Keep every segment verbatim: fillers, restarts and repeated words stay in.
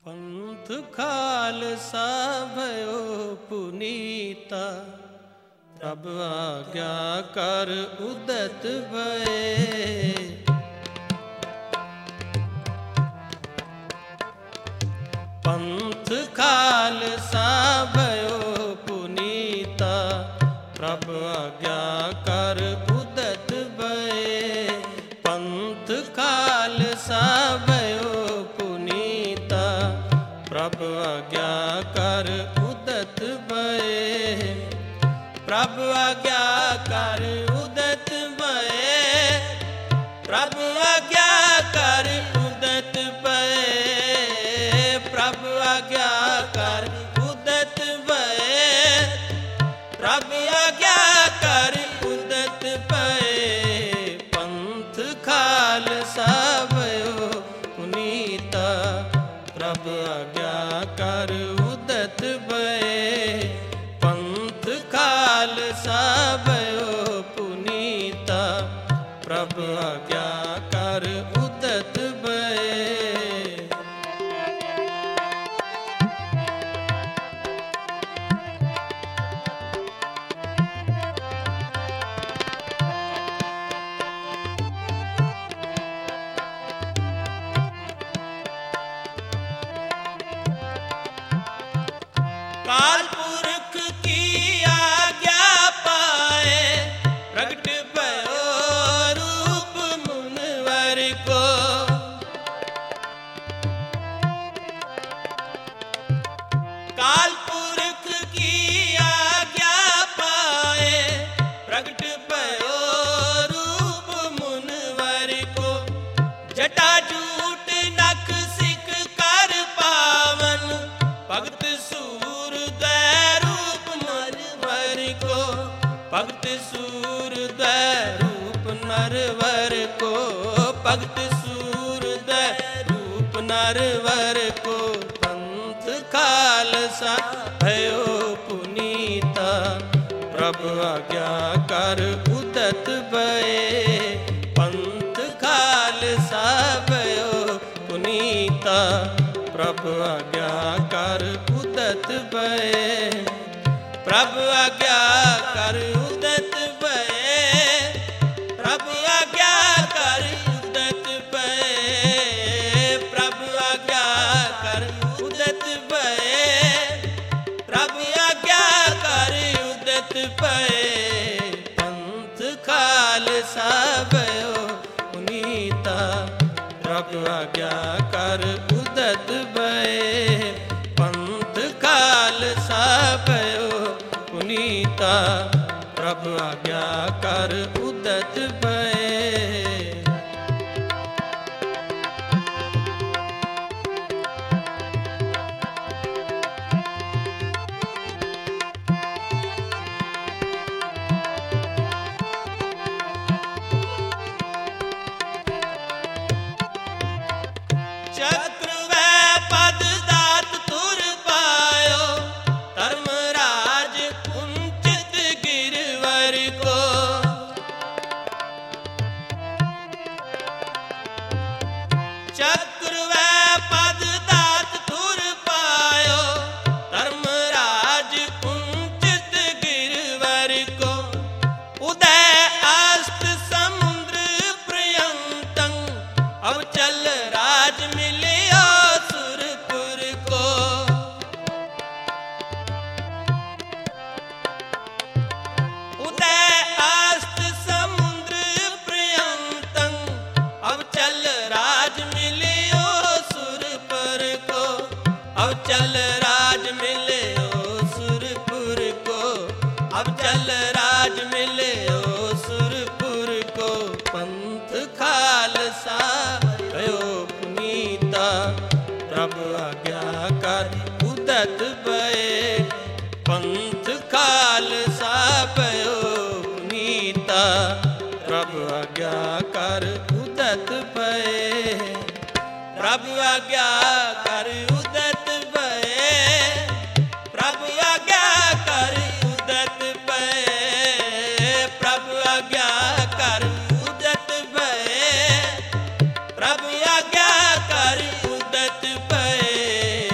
पंथ खालसा भयो पुनीता, तब आज्ञा कर उदत भये। पंथ खालसा भयो पुनीता, प्रभु आज्ञा कर उदत भये। पंथ खालसा भयो पुनीता, प्रभु आज्ञा कर उदत भये। प्रभु आज्ञा कर उदत भये। प्रभु आज्ञा कर उदत भये। प्रभु आज्ञा कर उदत भये। प्रभु आज्ञा कर उदत भये। पंथ खालसा भयो पुनीता, प्रभु आज्ञा कर उदत भये। पंथ खालसा भयो पुनीता, प्रभु आज्ञा कर उदत भये। काल पुरख की आज्ञा पाए, प्रगट भयो रूप मुनिवर को। काल पुरख की आज्ञा पाए, प्रगट भयो रूप मुनिवर को। जटा जूट नख सिख कर पावन, भगत भगत सूरदय रूप नरवर को। भगत सूरदय रूप नरवर को। पंथ खालसा भयो पुनीता, प्रभु आज्ञा कर उदत भये। पंथ खालसा भयो पुनीता, प्रभु आज्ञा कर उदत भये। प्रभु आज्ञा कर उदत भये। प्रभु आज्ञा कर उदत भये। प्रभु आज्ञा कर उदत भये। प्रभु आज्ञा कर उदत भये। पंथ खालसा भयो पुनीता, प्रभु आज्ञा कर उदत भये। पंथ खालसा भयो पुनीता, प्रभु आज्ञा कर उदत भये। चक्र वै पद दात तुर पायो, धर्मराज कुंचित गिरवर को। चक्र वै पद दात तुर पायो, धर्मराज कुंचित गिरवर को। उदय अस्त समुद्र पर्यंतं, अब चल राज मिलियो सुरपुर को। उदय अस्त समुद्र पर्यंतं, अब चल राज मिलियो सुरपुर को। अब चल राज मिलियो सुरपुर को। अब चल राज मिलियो सुरपुर को। पंथ खालसा भयो पुनीता, प्रभु आज्ञा कर उदत भये। पंथ खालसा भयो पुनीता, प्रभु आज्ञा कर उदत भये। प्रभु आज्ञा कर उदत भये। प्रभु आज्ञा कर उदत भये। प्रभु आज्ञा कर उदत भये। प्रभु आज्ञा कर उदत भये।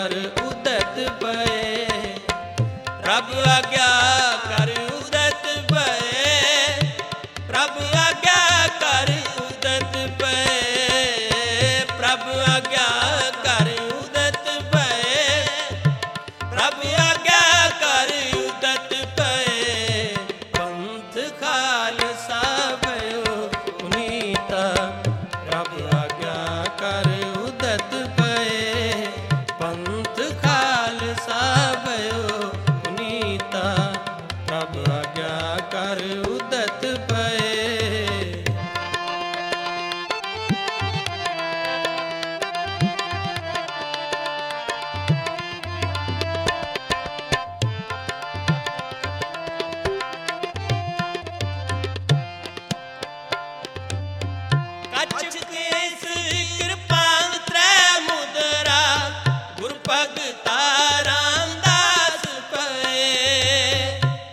कर उदत भये। प्रभु आज्ञा कर उदत भये। प्रभु आज्ञा कर उदत भये। प्रभु आज्ञा कर उदत भये। प्रभु आज्ञा कर उदत भये। पंथ खालसा भयो पुनीता। प्रभु आज्ञा कर उदत भये। पंथ खालसा भयो पुनीता। प्रभु आज्ञा कर उदत भये। कछ केस कृपाल त्रै मुद्रा। गुर भगता रामदास पये।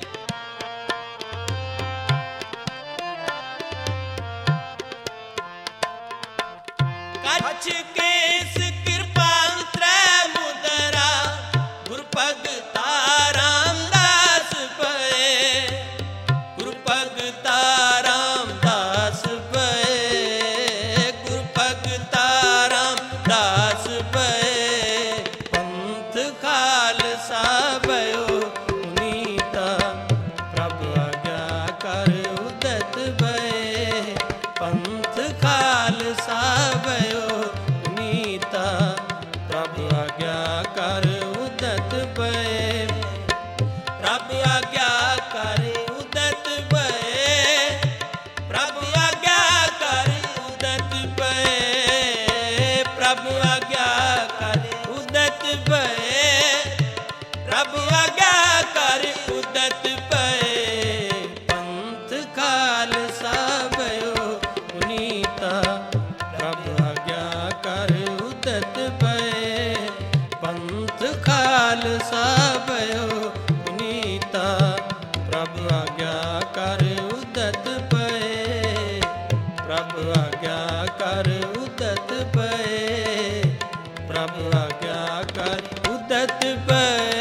कछ केस कृपाल त्रै मुद्रा। गुर भगता रामदास पये। गुर भगता रामदास पये। गुर भगता रामदास पये। पंथ खालसा भयो पुनीता। प्रभु आज्ञा कर उदत भये। पंथ खालसा भयो पुनीता। प्रभु आज्ञा कर उदत भये। प्रभु आज्ञा कर उदत भये। प्रभु आज्ञा कर उदत भये। प्रभु आज्ञा कर उदत भये। प्रभु आज्ञा कर उदत भये। पंथ खालसा भयो पुनीता। प्रभु आज्ञा कर उदत भये। पंथ खालसा भयो पुनीता। प्रभु आज्ञा कर उदत भये। प्रभु आज्ञा कर उदत भये। प्रभु आज्ञा कर उदत भये।